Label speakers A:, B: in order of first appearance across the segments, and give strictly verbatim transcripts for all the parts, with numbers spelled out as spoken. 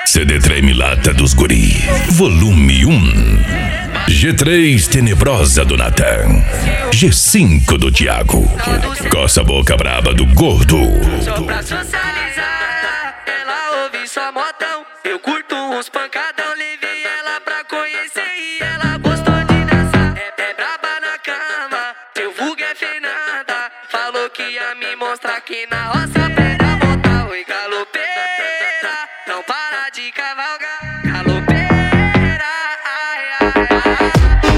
A: C D Treme Lata dos Guri, volume um. G três Tenebrosa do Natan, G cinco do Thiago, Coça Boca Braba do Gordo.
B: Só pra socializar, ela ouve só modão. Eu curto uns pancadão, levei ela pra conhecer e ela gostou de dançar. É, é braba na cama, seu vulgo é Fernanda. Falou que ia me mostrar que na roça pega voltar. Oi, galopeira, não para de cavalgar. Galopeira, ai, ai, ai.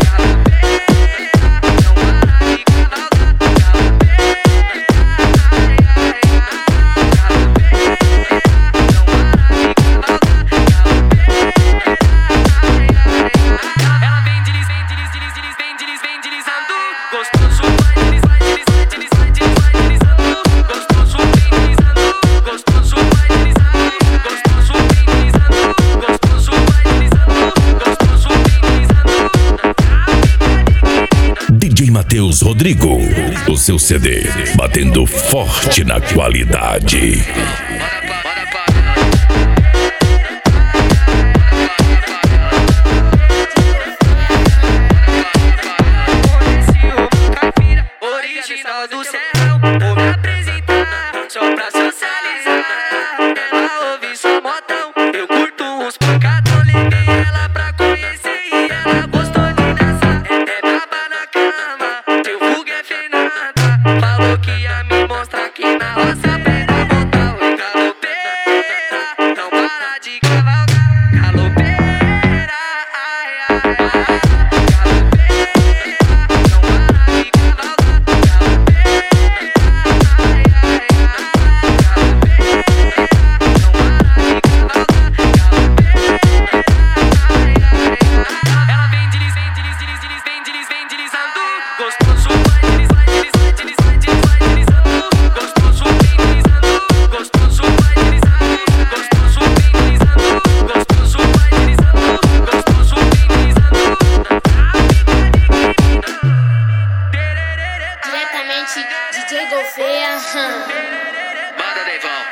A: D J Matheus Rodrigo, o seu C D batendo forte na qualidade.
B: Original do Serrão, vou me apresentar só pra socializar. Ela ouve só modão, eu curto uns pancadão. Levei ela pra conhecer e ela gostou de dançar. É, é braba na cama, teu vulgo é Fernanda. Falou que ia me mostrar que na roça pega voltar. Oi, galopeira, não para de cavalgar. Galopeira, ai, ai, ai.
C: Diretamente D J Gouveia.
B: Manda, Nevão.